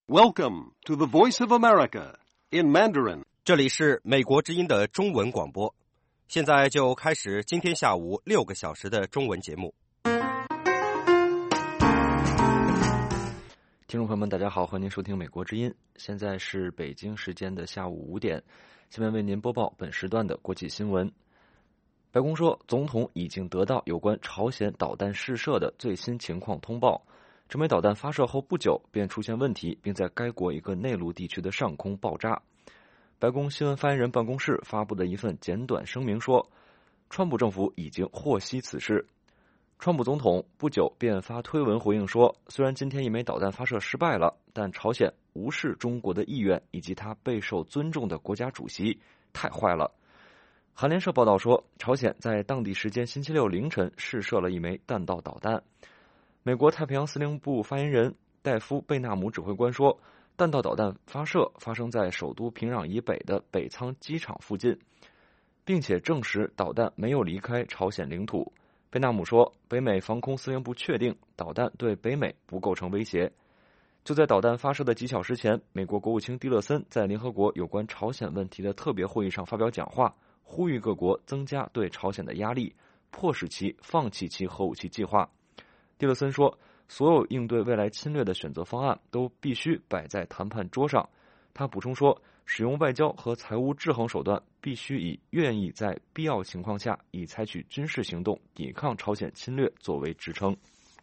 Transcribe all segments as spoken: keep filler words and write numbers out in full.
Welcome to the Voice of America in Mandarin. 这里是美国之音的中文广播，现在就开始今天下午六个小时的中文节目。 听众朋友们，大家好，欢迎您收听美国之音。现在是北京时间的下午五点，下面为您播报本时段的国际新闻。白宫说，总统已经得到有关朝鲜导弹试射的最新情况通报。这枚导弹发射后不久便出现问题，并在该国一个内陆地区的上空爆炸。白宫新闻发言人办公室发布的一份简短声明说，川普政府已经获悉此事。川普总统不久便发推文回应说，虽然今天一枚导弹发射失败了，但朝鲜无视中国的意愿以及他备受尊重的国家主席，太坏了。韩联社报道说，朝鲜在当地时间星期六凌晨试射了一枚弹道导弹。美国太平洋司令部发言人戴夫·贝纳姆指挥官说，弹道导弹发射发生在首都平壤以北的北仓机场附近，并且证实导弹没有离开朝鲜领土。贝纳姆说，北美防空司令部确定导弹对北美不构成威胁。就在导弹发射的几小时前，美国国务卿蒂勒森在联合国有关朝鲜问题的特别会议上发表讲话，呼吁各国增加对朝鲜的压力，迫使其放弃其核武器计划。蒂勒森说，所有应对未来侵略的选择方案都必须摆在谈判桌上。他补充说，使用外交和财务制衡手段必须以愿意在必要情况下以采取军事行动抵抗朝鲜侵略作为支撑。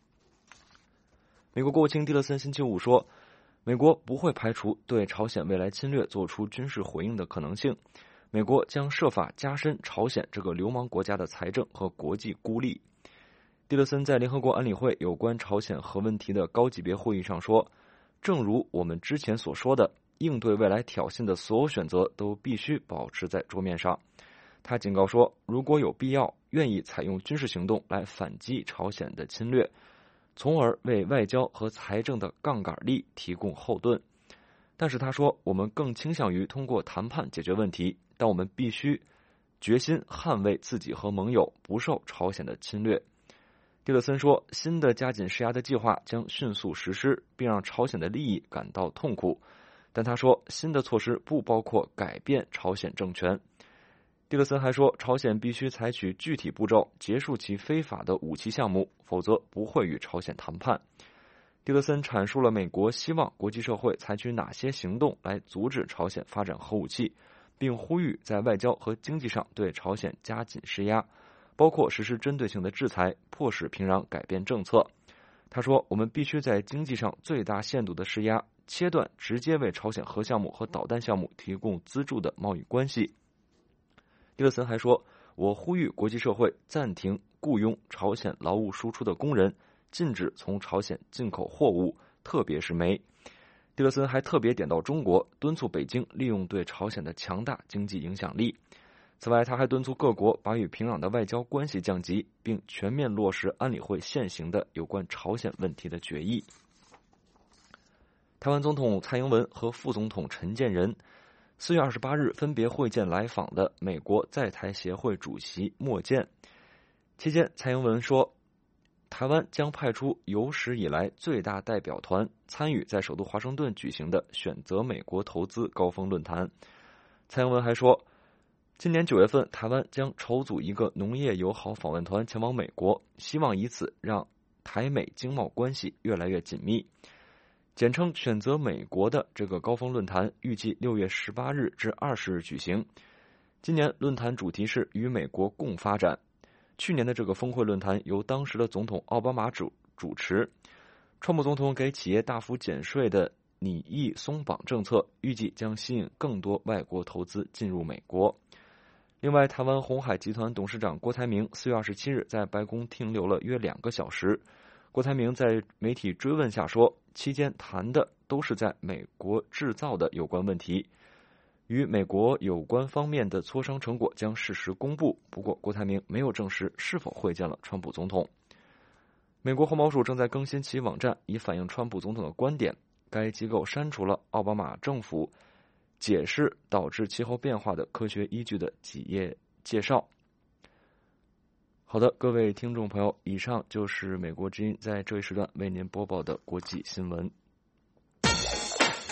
美国国务卿蒂勒森星期五说，美国不会排除对朝鲜未来侵略做出军事回应的可能性，美国将设法加深朝鲜这个流氓国家的财政和国际孤立。蒂勒森在联合国安理会有关朝鲜核问题的高级别会议上说，正如我们之前所说的，应对未来挑衅的所有选择都必须保持在桌面上。他警告说，如果有必要，愿意采用军事行动来反击朝鲜的侵略，从而为外交和财政的杠杆力提供后盾。但是他说，我们更倾向于通过谈判解决问题，但我们必须决心捍卫自己和盟友不受朝鲜的侵略。蒂勒森说，新的加紧施压的计划将迅速实施，并让朝鲜的利益感到痛苦。但他说，新的措施不包括改变朝鲜政权。蒂勒森还说，朝鲜必须采取具体步骤结束其非法的武器项目，否则不会与朝鲜谈判。蒂勒森阐述了美国希望国际社会采取哪些行动来阻止朝鲜发展核武器，并呼吁在外交和经济上对朝鲜加紧施压，包括实施针对性的制裁，迫使平壤改变政策。他说，我们必须在经济上最大限度的施压，切断直接为朝鲜核项目和导弹项目提供资助的贸易关系。蒂勒森还说，我呼吁国际社会暂停雇佣朝鲜劳务输出的工人，禁止从朝鲜进口货物，特别是煤。蒂勒森还特别点到中国，敦促北京利用对朝鲜的强大经济影响力。此外，他还敦促各国把与平壤的外交关系降级，并全面落实安理会现行的有关朝鲜问题的决议。台湾总统蔡英文和副总统陈建仁四月二十八日分别会见来访的美国在台协会主席莫健。期间，蔡英文说，台湾将派出有史以来最大代表团参与在首都华盛顿举行的选择美国投资高峰论坛。蔡英文还说，今年九月份，台湾将筹组一个农业友好访问团前往美国，希望以此让台美经贸关系越来越紧密。简称选择美国的这个高峰论坛预计六月十八日至二十日举行。今年论坛主题是与美国共发展。去年的这个峰会论坛由当时的总统奥巴马主主持。川普总统给企业大幅减税的拟议松绑政策，预计将吸引更多外国投资进入美国。另外，台湾鸿海集团董事长郭台铭四月二十七日在白宫停留了约两个小时。郭台铭在媒体追问下说，期间谈的都是在美国制造的有关问题，与美国有关方面的磋商成果将适时公布。不过，郭台铭没有证实是否会见了川普总统。美国环保署正在更新其网站，以反映川普总统的观点。该机构删除了奥巴马政府解释导致气候变化的科学依据的几页介绍。好的，各位听众朋友，以上就是美国之音在这一时段为您播报的国际新闻。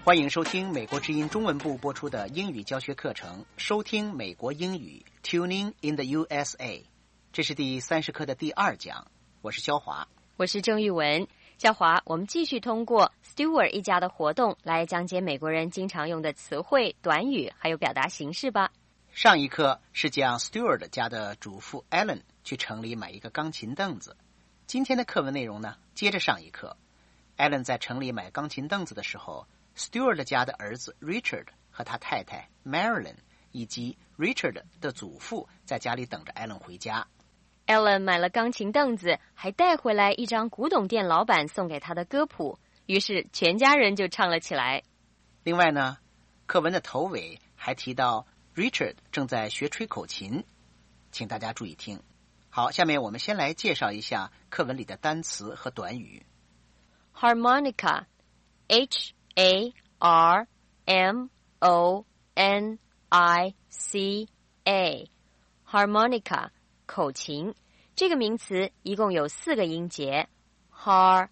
欢迎收听美国之音中文部播出的英语教学课程，收听美国英语 Tuning in the U S A。 这是第三十课的第二讲，我是肖华， 我是郑玉文。肖华，我们继续通过 Stewart 一家的活动来讲解美国人经常用的词汇、短语还有表达形式吧。 上一课是讲 Stewart 家的主妇 Ellen 去城里买一个钢琴凳子。今天的课文内容呢，接着上一课。 Ellen 在城里买钢琴凳子的时候， Stewart 家的儿子 Richard 和他太太 Marilyn 以及 Richard 的祖父在家里等着 Ellen 回家。 Ellen 买了钢琴凳子，还带回来一张古董店老板送给他的歌谱，于是全家人就唱了起来。 另外呢，课文的头尾还提到 Richard 正在学吹口琴，请大家注意听。好，下面我们先来介绍一下课文里的单词和短语。 Harmonica, H A R M O N I C A, Harmonica, 口琴。这个名词一共有四个音节 Harmonica，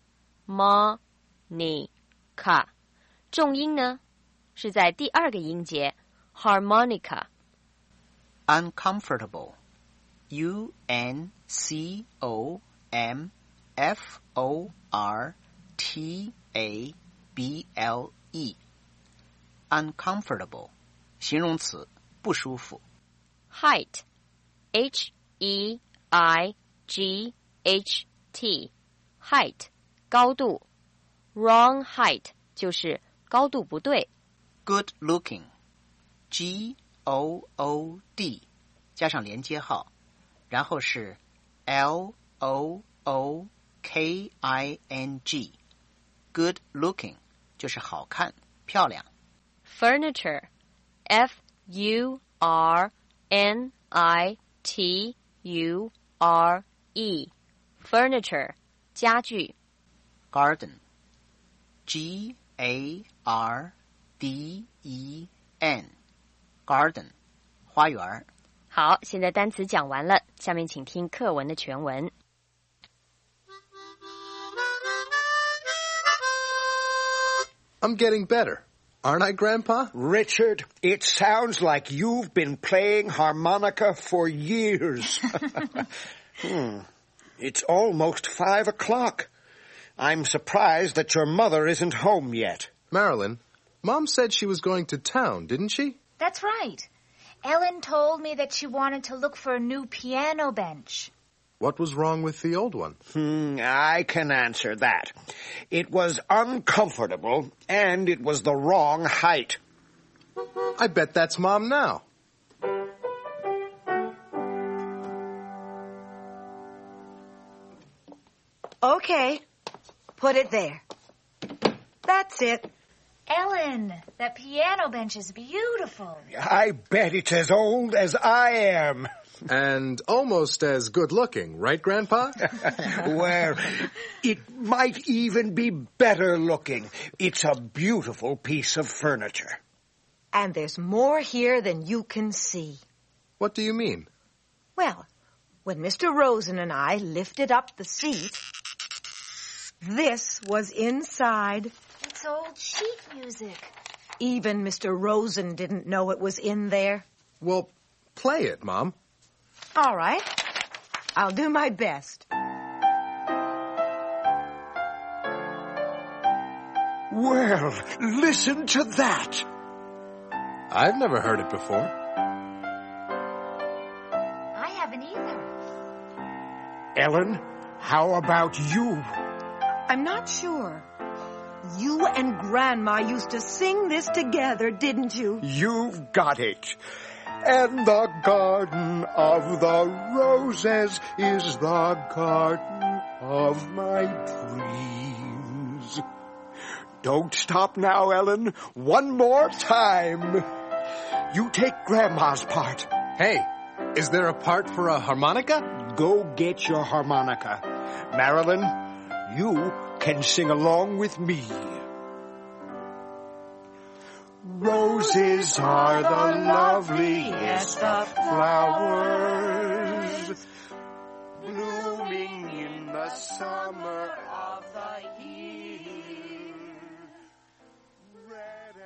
重音呢是在第二个音节 Harmonica。 Uncomfortable, U N C O M F O R T A B L E, Uncomfortable, 形容词，不舒服。 Height, H E I G H T, Height, 高度。 Wrong height 就是高度不对。 Good looking, G O O D 加上连接号，然后是 L O O K I N G, Good looking 就是好看漂亮。 Furniture, F U R N I T U R E, Furniture, 家具。 Garden, G A R D E N, Garden, 花园。 好，现在单词讲完了，下面请听课文的全文。 I'm getting better, aren't I, Grandpa? Richard, it sounds like you've been playing harmonica for years. hmm. It's almost five o'clock. I'm surprised that your mother isn't home yet. Marilyn, Mom said she was going to town, didn't she? That's right. Ellen told me that she wanted to look for a new piano bench. What was wrong with the old one? Hmm, I can answer that. It was uncomfortable, and it was the wrong height. I bet that's Mom now. Okay, put it there. That's it. Ellen, that piano bench is beautiful. I bet it's as old as I am. And almost as good-looking, right, Grandpa? Well, it might even be better looking. It's a beautiful piece of furniture. And there's more here than you can see. What do you mean? Well, when Mister Rosen and I lifted up the seat, this was inside. It's old sheet music. Even Mister Rosen didn't know it was in there. Well, play it, Mom. All right. I'll do my best. Well, listen to that. I've never heard it before. I haven't either. Ellen, how about you? I'm not sure. You and Grandma used to sing this together, didn't you? You've got it. And the garden of the roses is the garden of my dreams. Don't stop now, Ellen. One more time. You take Grandma's part. Hey, is there a part for a harmonica? Go get your harmonica. Marilyn, you can sing along with me. Roses are the loveliest of flowers, blooming in the summer of the year. Red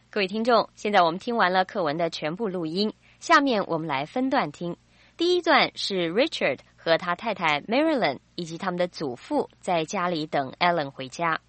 各位听众，现在我们听完了课文的全部录音，下面我们来分段听。第一段是 Richard 和他太太 Marilyn 以及他们的祖父在家里等 Ellen 回家。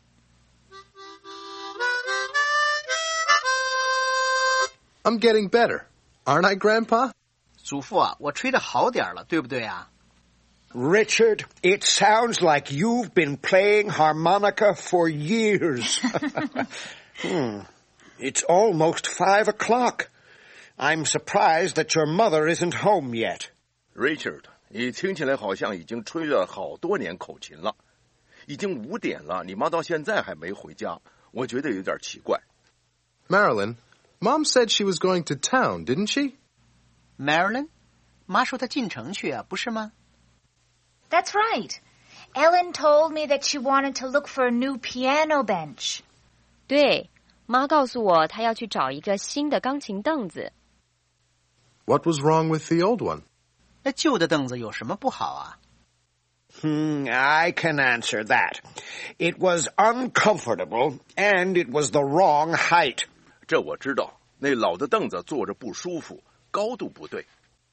I'm getting better, aren't I, Grandpa? 祖父啊，我吹得好点了，对不对啊？ Richard, it sounds like you've been playing harmonica for years. hmm. It's almost five o'clock. I'm surprised that your mother isn't home yet. Richard, 你听起来好像已经吹了好多年口琴了。已经五点了，你妈到现在还没回家，我觉得有点奇怪。 Marilyn, Mom said she was going to town, didn't she? Marilyn? 妈说她进城去啊，不是吗？ That's right. Ellen told me that she wanted to look for a new piano bench. 对，妈告诉我她要去找一个新的钢琴凳子。 What was wrong with the old one? 那旧的凳子有什么不好啊？ Hmm, I can answer that. It was uncomfortable, and it was the wrong height. 这我知道，那老的凳子坐着不舒服，高度不对。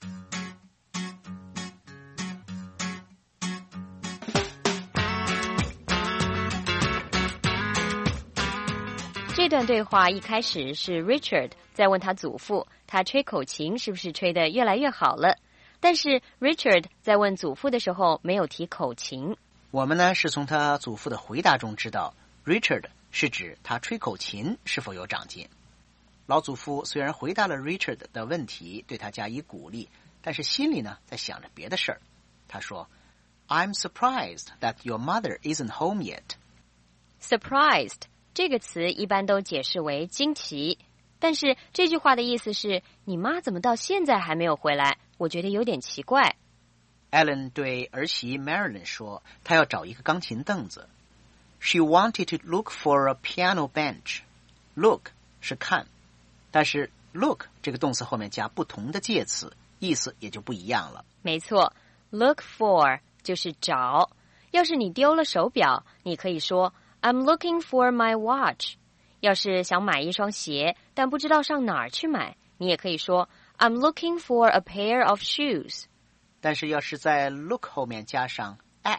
这段对话一开始是 Richard 在问他祖父，他吹口琴是不是吹得越来越好了？但是 Richard 在问祖父的时候没有提口琴。 我们呢是从他祖父的回答中知道 Richard 是指他吹口琴是否有长进。老祖父虽然回答了 Richard 的问题，对他加以鼓励，但是心里呢在想着别的事儿。他说 I'm surprised that your mother isn't home yet. Surprised 这个词一般都解释为惊奇，但是这句话的意思是你妈怎么到现在还没有回来，我觉得有点奇怪。 Ellen 对儿媳 Marilyn 说她要找一个钢琴凳子。 She wanted to look for a piano bench. Look 是看，但是 look 这个动词后面加不同的介词，意思也就不一样了。 没错， look for 就是找。要是你丢了手表，你可以说I'm looking for my watch. 要是想买一双鞋，但不知道上哪儿去买，你也可以说 I'm looking for a pair of shoes. 但是要是在 look 后面加上 at,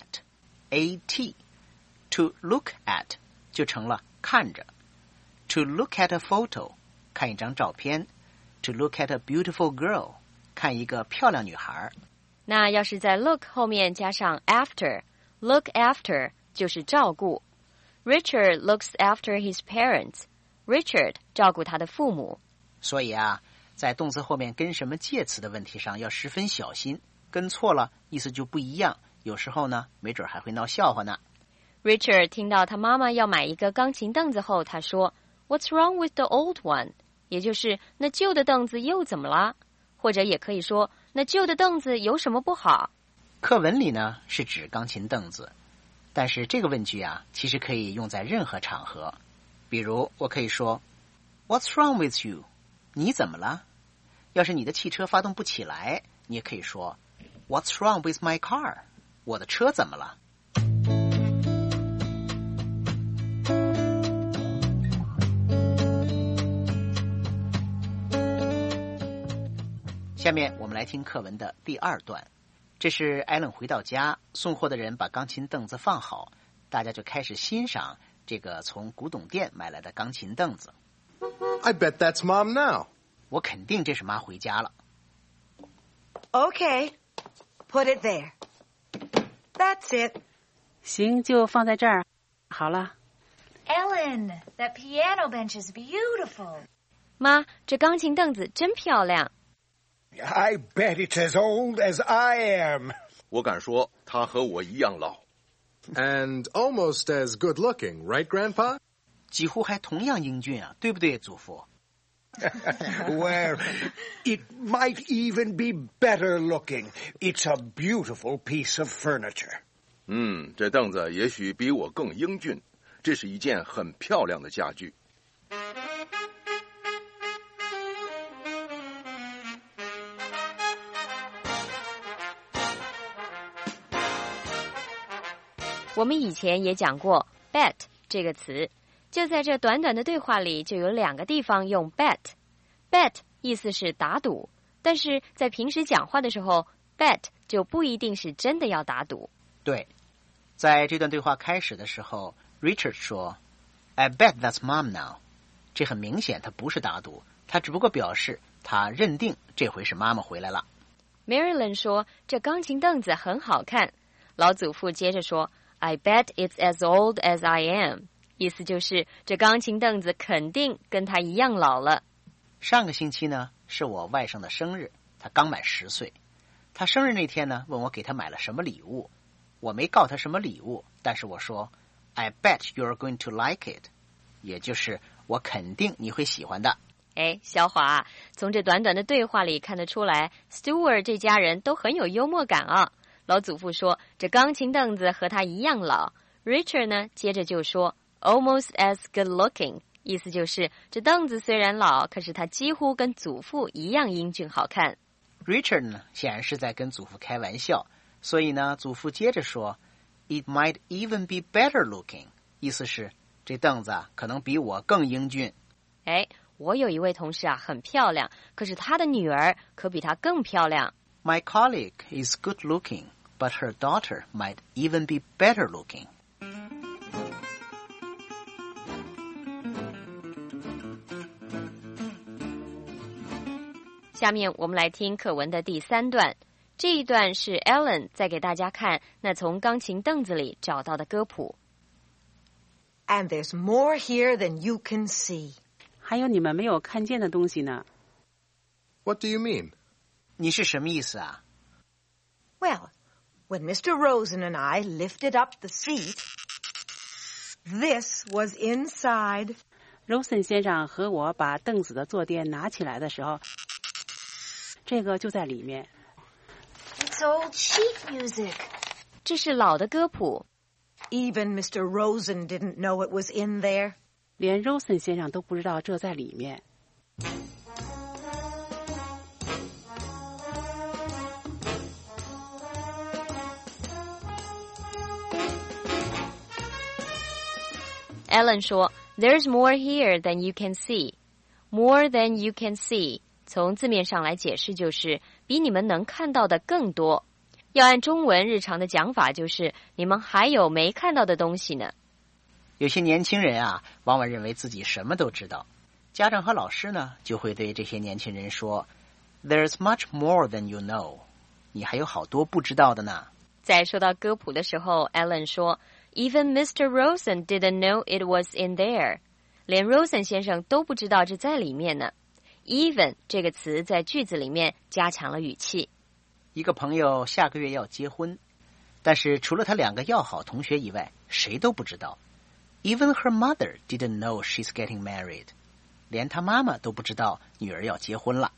at, to look at 就成了看着。To look at a photo, 看一张照片。To look at a beautiful girl, 看一个漂亮女孩。 那要是在 look 后面加上 after, look after 就是照顾。Richard looks after his parents. Richard 照顾他的父母。 所以啊，在动词后面跟什么介词的问题上要十分小心，跟错了意思就不一样，有时候呢没准还会闹笑话呢。 Richard 听到他妈妈要买一个钢琴凳子后，他说 What's wrong with the old one? 也就是那旧的凳子又怎么了？或者也可以说那旧的凳子有什么不好？ 课文里呢是指钢琴凳子，但是这个问句啊其实可以用在任何场合。比如我可以说 What's wrong with you? 你怎么了？要是你的汽车发动不起来，你也可以说 What's wrong with my car? 我的车怎么了？下面我们来听课文的第二段。这是艾伦回到家，送货的人把钢琴凳子放好，大家就开始欣赏这个从古董店买来的钢琴凳子。 I bet that's Mom now. 我肯定这是妈回家了。 Okay, put it there. That's it. 行，就放在这儿。好了。 Ellen, that piano bench is beautiful. 妈，这钢琴凳子真漂亮。 I bet it's as old as I am. 我敢说，他和我一样老。 And almost as good looking, right, Grandpa? 几乎还同样英俊啊，对不对，祖父？ Well, it might even be better looking. It's a beautiful piece of furniture. 嗯，这凳子也许比我更英俊，这是一件很漂亮的家具。 我们以前也讲过 bet 这个词， 就在这短短的对话里，就有两个地方用 bet。bet 意思是打赌，但是在平时讲话的时候 bet 就不一定是真的要打赌。 对，在这段对话开始的时候 Richard 说 I bet that's mom now。 这很明显他不是打赌，他只不过表示他认定这回是妈妈回来了。 Marilyn 说这钢琴凳子很好看。老祖父接着说 I bet it's as old as I am， 意思就是这钢琴凳子肯定跟他一样老了。 上个星期呢是我外甥的生日，他刚满十岁。他生日那天呢问我给他买了什么礼物，我没告他什么礼物，但是我说 I bet you're going to like it， 也就是我肯定你会喜欢的。 哎，小华，从这短短的对话里看得出来 Stewart 这家人都很有幽默感啊。老祖父说这钢琴凳子和他一样老， Richard 呢接着就说 almost as good looking， 意思就是这凳子虽然老，可是他几乎跟祖父一样英俊好看。 Richard 呢显然是在跟祖父开玩笑，所以呢祖父接着说 It might even be better looking， 意思是这凳子啊可能比我更英俊。 哎，我有一位同事啊很漂亮，可是他的女儿可比她更漂亮。 My colleague is good looking, but her daughter might even be better looking。 下面我们来听课文的第三段，这一段是 Ellen 在给大家看那从钢琴凳子里找到的歌谱。 And there's more here than you can see。 还有你们没有看见的东西呢。 What do you mean? 你是什么意思啊？ Well, when Mister Rosen and I lifted up the seat, this was inside. Rosen 先生和我把凳子的坐垫拿起来的时候，这个就在里面。 It's old sheet music. 这是老的歌谱。 Even Mister Rosen didn't know it was in there. 连 Rosen 先生都不知道这在里面。 Ellen 说 There's more here than you can see. More than you can see 从字面上来解释就是比你们能看到的更多，要按中文日常的讲法就是你们还有没看到的东西呢。 有些年轻人啊往往认为自己什么都知道，家长和老师呢就会对这些年轻人说 There's much more than you know， 你还有好多不知道的呢。 在说到歌谱的时候 Ellen 说 Even Mister Rosen didn't know it was in there， 连 Rosen 先生都不知道这在里面呢。 Even 这个词在句子里面加强了语气。 一个朋友下个月要结婚，但是除了他两个要好同学以外谁都不知道。 Even her mother didn't know she's getting married， 连她妈妈都不知道女儿要结婚了。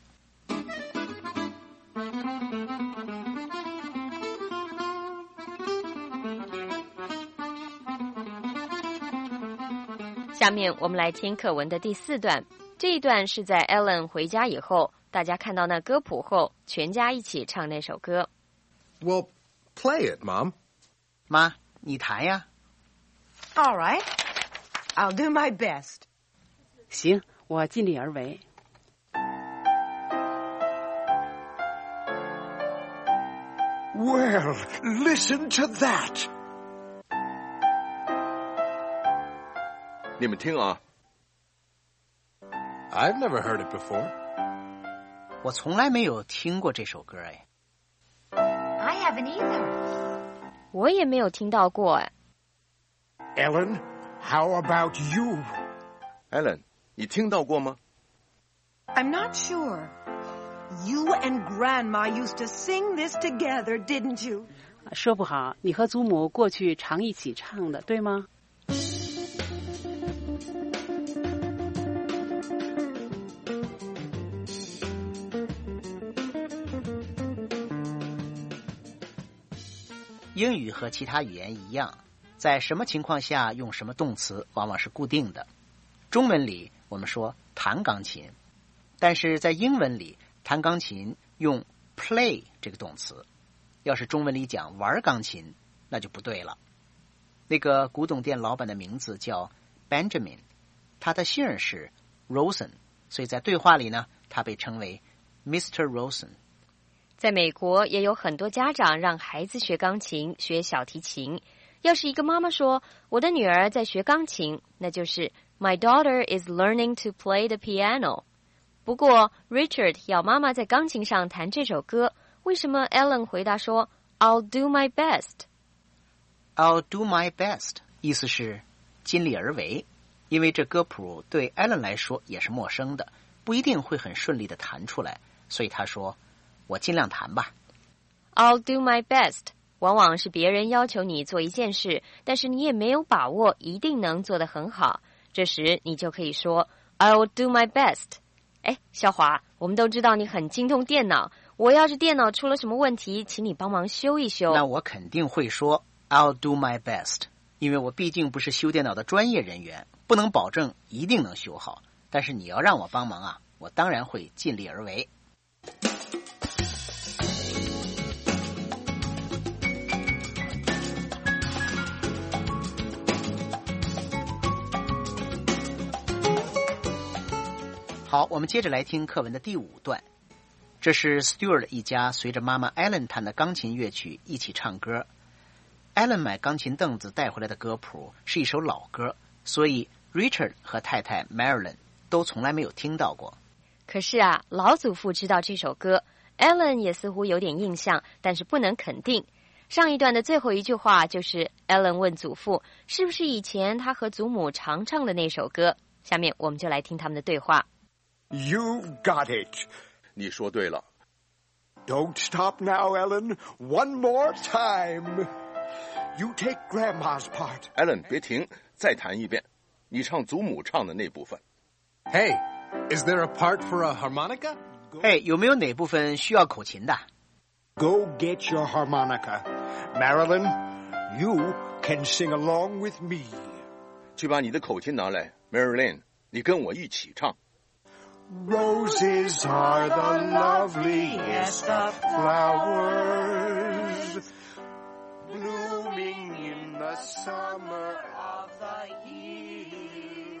下面我们来听课文的第四段，这一段是在 Ellen 回家以后，大家看到那歌谱后，全家一起唱那首歌。 Well, play it, Mom. 妈，你弹呀。 All right. I'll do my best. 行，我尽力而为。 Well, listen to that. 你们听啊。 I've never heard it before. 我从来没有听过这首歌哎。 I haven't either. 我也没有听到过哎。 Ellen, how about you? Ellen， 你听到过吗？ I'm not sure. You and Grandma used to sing this together, didn't you? 说不好，你和祖母过去常一起唱的，对吗？ 英语和其他语言一样，在什么情况下用什么动词往往是固定的。中文里我们说弹钢琴，但是在英文里弹钢琴用 play 这个动词。要是中文里讲玩钢琴，那就不对了。那个古董店老板的名字叫 Benjamin， 他的姓是 Rosen， 所以在对话里呢，他被称为 Mister Rosen。 在美国也有很多家长让孩子学钢琴、学小提琴。要是一个妈妈说我的女儿在学钢琴，那就是 My daughter is learning to play the piano。 不过 Richard 要妈妈在钢琴上弹这首歌，为什么 Ellen 回答说 I'll do my best？ I'll do my best 意思是尽力而为，因为这歌谱对 Ellen 来说也是陌生的，不一定会很顺利的弹出来，所以他说我尽量弹吧。 I'll do my best 往往是别人要求你做一件事，但是你也没有把握一定能做得很好，这时你就可以说 I'll do my best。 哎，小华，我们都知道你很精通电脑，我要是电脑出了什么问题，请你帮忙修一修。 那我肯定会说 I'll do my best， 因为我毕竟不是修电脑的专业人员，不能保证一定能修好，但是你要让我帮忙啊，我当然会尽力而为。好，我们接着来听课文的第五段。这是 Stewart 一家随着妈妈 Ellen 弹的钢琴乐曲一起唱歌。Ellen 买钢琴凳子带回来的歌谱是一首老歌，所以 Richard 和太太 Marilyn 都从来没有听到过。 可是啊，老祖父知道这首歌， Ellen 也似乎有点印象，但是不能肯定。上一段的最后一句话就是 Ellen 问祖父是不是以前他和祖母常唱的那首歌。下面我们就来听他们的对话。 You've got it. 你说对了。 Don't stop now, Ellen. One more time. You take Grandma's part. Ellen, 别停，再弹一遍。你唱祖母唱的那部分。 Hey, is there a part for a harmonica? 哎，有没有哪部分需要口琴的？ Go get your harmonica. Marilyn, you can sing along with me. 去把你的口琴拿来 Marilyn, 你跟我一起唱。 Roses are the loveliest of flowers, blooming in the summer of the year.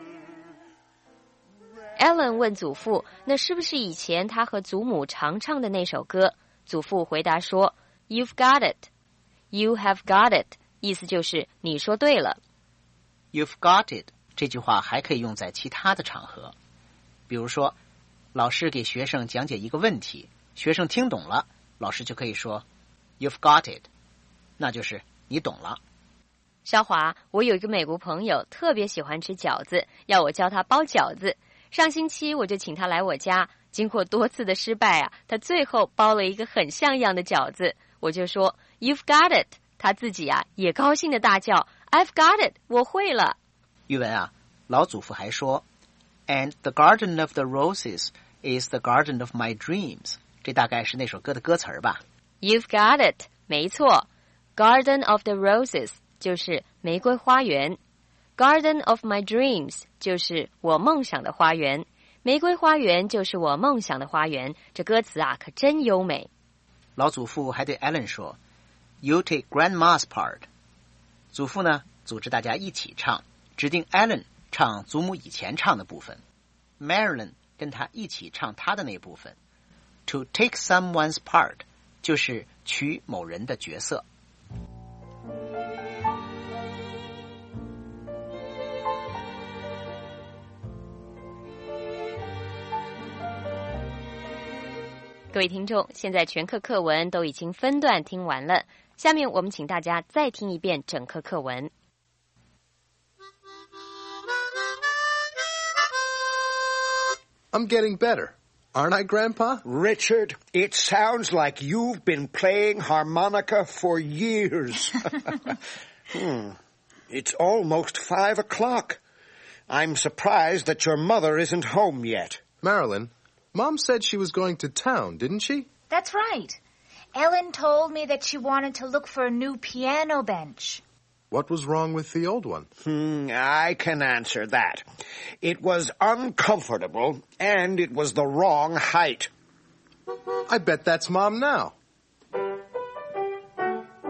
Ellen 问祖父那是不是以前他和祖母常唱的那首歌。祖父回答说 You've got it. You have got it 意思就是你说对了。 You've got it 这句话还可以用在其他的场合，比如说老师给学生讲解一个问题，学生听懂了，老师就可以说 You've got it， 那就是你懂了。 小华，我有一个美国朋友特别喜欢吃饺子，要我教他包饺子。上星期我就请他来我家，经过多次的失败啊，他最后包了一个很像样的饺子。我就说 You've got it， 他自己啊也高兴的大叫 I've got it， 我会了。 语文啊，老祖父还说And the garden of the roses is the garden of my dreams， 这大概是那首歌的歌词儿吧。 You've got it， 没错， Garden of the roses 就是玫瑰花园， Garden of my dreams 就是我梦想的花园，玫瑰花园就是我梦想的花园，这歌词啊可真优美。 老祖父还对 Ellen 说 You take Grandma's part。 祖父呢组织大家一起唱，指定 Ellen唱祖母以前唱的部分， Marilyn 跟他一起唱他的那部分。 To take someone's part 就是取某人的角色。 各位听众，现在全课课文都已经分段听完了，下面我们请大家再听一遍整课课文。 I'm getting better. Aren't I, Grandpa? Richard, it sounds like you've been playing harmonica for years. hmm. It's almost five o'clock. I'm surprised that your mother isn't home yet. Marilyn, Mom said she was going to town, didn't she? That's right. Ellen told me that she wanted to look for a new piano bench. What was wrong with the old one? Hmm, I can answer that. It was uncomfortable, and it was the wrong height. I bet that's Mom now.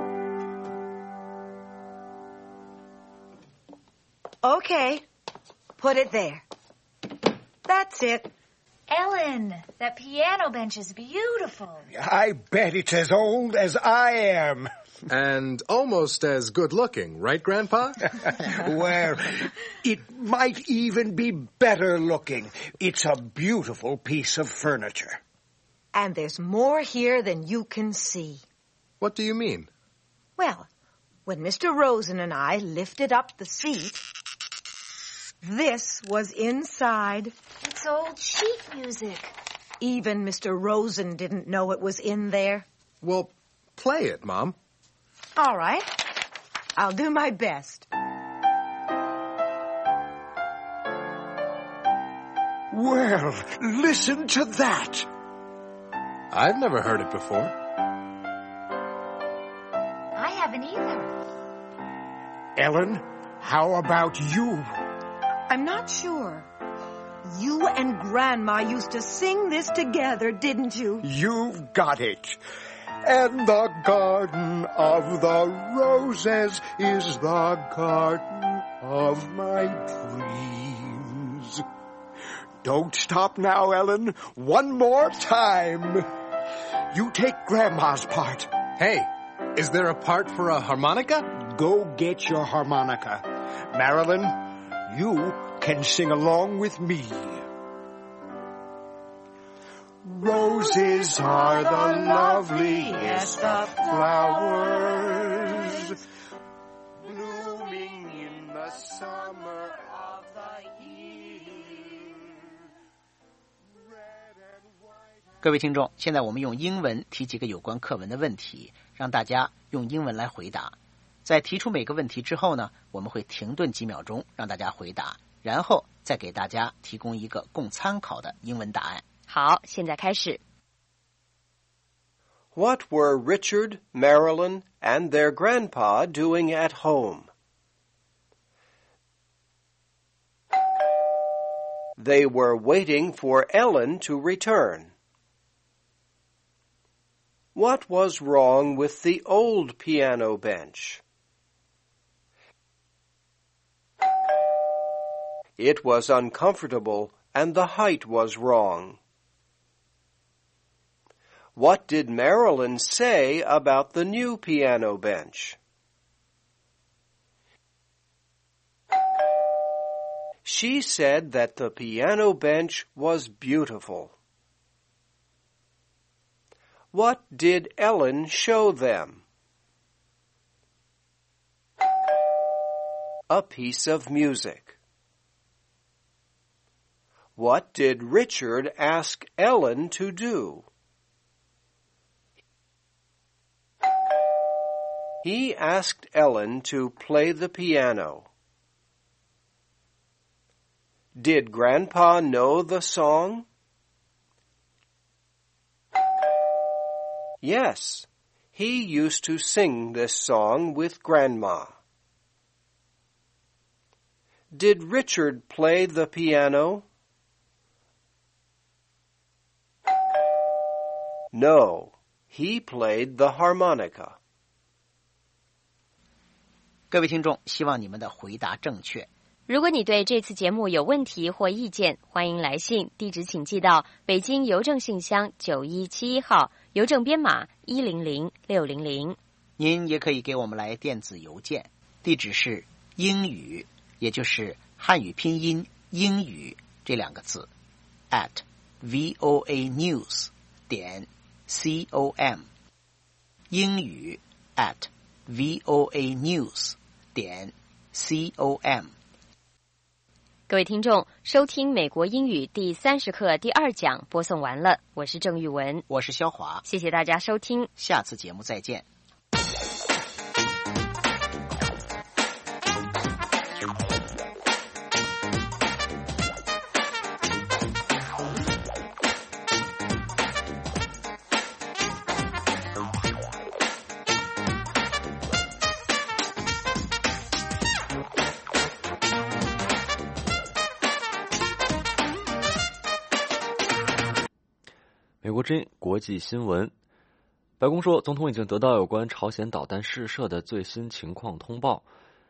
Okay. Put it there. That's it. Ellen, that piano bench is beautiful. I bet it's as old as I am. And almost as good-looking, right, Grandpa? Well, it might even be better looking. It's a beautiful piece of furniture. And there's more here than you can see. What do you mean? Well, when Mister Rosen and I lifted up the seat, this was inside. It's old sheet music. Even Mister Rosen didn't know it was in there. Well, play it, Mom. All right. I'll do my best. Well, listen to that. I've never heard it before. I haven't either. Ellen, how about you? I'm not sure. You and Grandma used to sing this together, didn't you? You've got it. And the garden of the roses is the garden of my dreams. Don't stop now, Ellen. One more time. You take Grandma's part. Hey, is there a part for a harmonica? Go get your harmonica. Marilyn, you can sing along with me. Roses are the loveliest of flowers, blooming in the summer of the year. 各位听众，现在我们用英文提几个有关课文的问题，让大家用英文来回答。在提出每个问题之后呢，我们会停顿几秒钟，让大家回答，然后再给大家提供一个供参考的英文答案。 好，现在开始。 What were Richard, Marilyn, and their grandpa doing at home? They were waiting for Ellen to return. What was wrong with the old piano bench? It was uncomfortable and the height was wrong. What did Marilyn say about the new piano bench? She said that the piano bench was beautiful. What did Ellen show them? A piece of music. What did Richard ask Ellen to do? He asked Ellen to play the piano. Did Grandpa know the song? Yes, he used to sing this song with Grandma. Did Richard play the piano? No, he played the harmonica. 各位听众，希望你们的回答正确。 如果你对这次节目有问题或意见，欢迎来信，地址请寄到北京邮政信箱九一七一号，邮政编码一零零六零零。 您也可以给我们来电子邮件，地址是英语，也就是汉语拼音英语这两个字 at voanews 点 com， 英语 at voanews 点 com。 各位听众，收听美国英语第三十课第二讲播送完了，我是郑玉文， 我是肖华， 谢谢大家收听， 下次节目再见。 美国之音国际新闻，白宫说，总统已经得到有关朝鲜导弹试射的最新情况通报。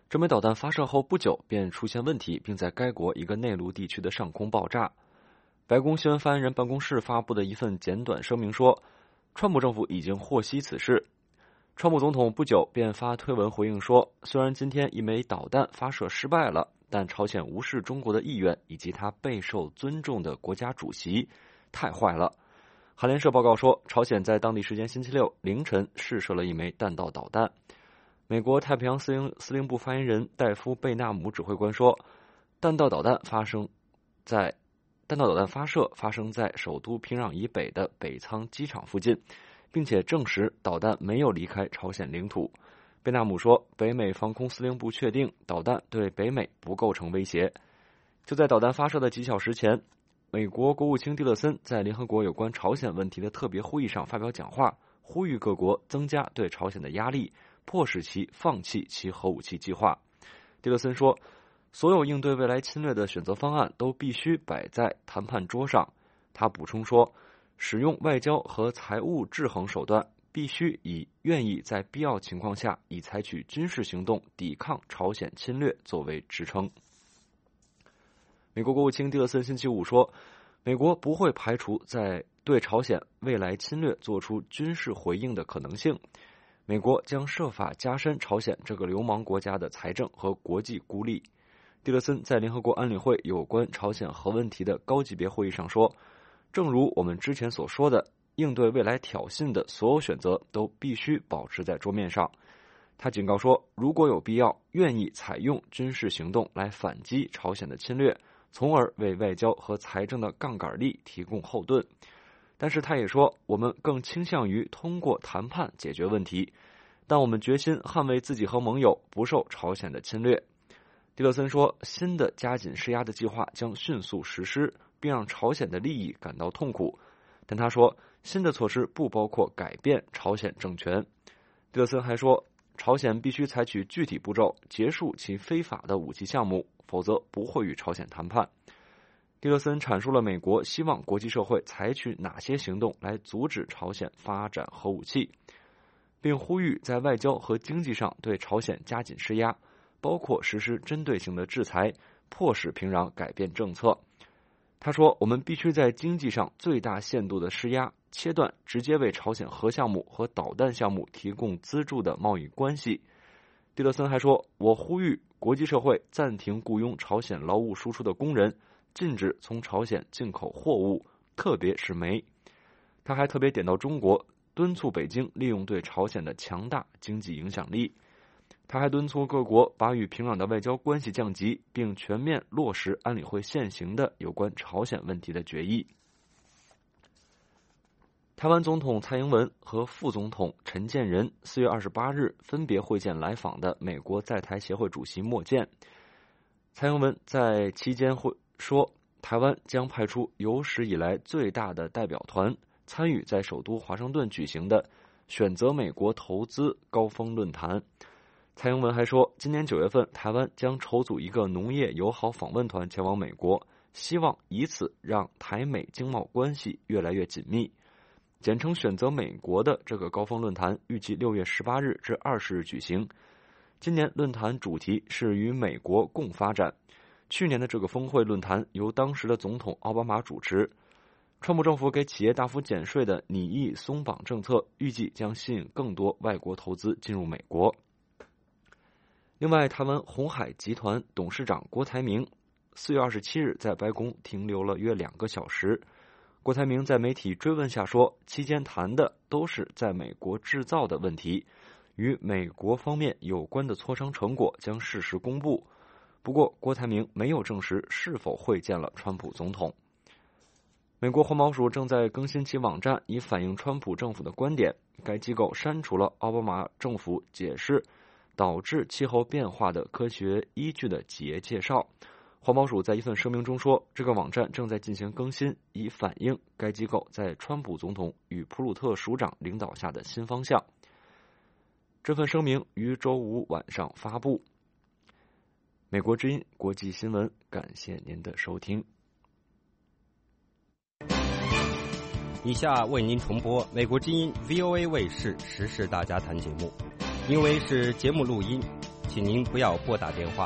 这枚导弹发射后不久便出现问题，并在该国一个内陆地区的上空爆炸。白宫新闻发言人办公室发布的一份简短声明说，川普政府已经获悉此事。川普总统不久便发推文回应说，虽然今天一枚导弹发射失败了，但朝鲜无视中国的意愿以及他备受尊重的国家主席，太坏了。韩联社报告说，朝鲜在当地时间星期六凌晨试射了一枚弹道导弹。美国太平洋司令司令部发言人戴夫·贝纳姆指挥官说，弹道导弹发生在弹道导弹发射发生在首都平壤以北的北仓机场附近，并且证实导弹没有离开朝鲜领土。贝纳姆说，北美防空司令部确定导弹对北美不构成威胁。就在导弹发射的几小时前，美国国务卿蒂勒森在联合国有关朝鲜问题的特别会议上发表讲话，呼吁各国增加对朝鲜的压力，迫使其放弃其核武器计划。蒂勒森说，所有应对未来侵略的选择方案都必须摆在谈判桌上。他补充说，使用外交和财务制衡手段必须以愿意在必要情况下以采取军事行动抵抗朝鲜侵略作为支撑。美国国务卿蒂勒森星期五说，美国不会排除在对朝鲜未来侵略做出军事回应的可能性。美国将设法加深朝鲜这个流氓国家的财政和国际孤立。蒂勒森在联合国安理会有关朝鲜核问题的高级别会议上说，正如我们之前所说的，应对未来挑衅的所有选择都必须保持在桌面上。他警告说，如果有必要，愿意采用军事行动来反击朝鲜的侵略，从而为外交和财政的杠杆力提供后盾。但是他也说，我们更倾向于通过谈判解决问题，但我们决心捍卫自己和盟友不受朝鲜的侵略。蒂勒森说，新的加紧施压的计划将迅速实施，并让朝鲜的利益感到痛苦。但他说，新的措施不包括改变朝鲜政权。蒂勒森还说，朝鲜必须采取具体步骤，结束其非法的武器项目，否则不会与朝鲜谈判。蒂勒森阐述了美国希望国际社会采取哪些行动来阻止朝鲜发展核武器，并呼吁在外交和经济上对朝鲜加紧施压，包括实施针对性的制裁，迫使平壤改变政策。他说，我们必须在经济上最大限度的施压，切断直接为朝鲜核项目和导弹项目提供资助的贸易关系。蒂勒森还说，我呼吁国际社会暂停雇佣朝鲜劳务输出的工人，禁止从朝鲜进口货物，特别是煤。他还特别点到中国，敦促北京利用对朝鲜的强大经济影响力。他还敦促各国把与平壤的外交关系降级，并全面落实安理会现行的有关朝鲜问题的决议。台湾总统蔡英文和副总统陈建仁四月二十八日分别会见来访的美国在台协会主席莫健。蔡英文在期间会说，台湾将派出有史以来最大的代表团参与在首都华盛顿举行的选择美国投资高峰论坛。蔡英文还说，今年九月份台湾将筹组一个农业友好访问团前往美国，希望以此让台美经贸关系越来越紧密。简称选择美国的这个高峰论坛预计六月十八日至二十日举行。今年论坛主题是与美国共发展。去年的这个峰会论坛由当时的总统奥巴马主持。川普政府给企业大幅减税的拟议松绑政策，预计将吸引更多外国投资进入美国。另外，台湾鸿海集团董事长郭台铭四月二十七日在白宫停留了约两个小时。郭台铭在媒体追问下说，期间谈的都是在美国制造的问题，与美国方面有关的磋商成果将适时公布。不过，郭台铭没有证实是否会见了川普总统。美国环保署正在更新其网站，以反映川普政府的观点。该机构删除了奥巴马政府解释导致气候变化的科学依据的几页介绍。环保署在一份声明中说，这个网站正在进行更新，以反映该机构在川普总统与普鲁特署长领导下的新方向。这份声明于周五晚上发布。美国之音国际新闻，感谢您的收听。 以下为您重播美国之音 V O A 卫视时事大家谈节目。因为是节目录音， 请您不要拨打电话。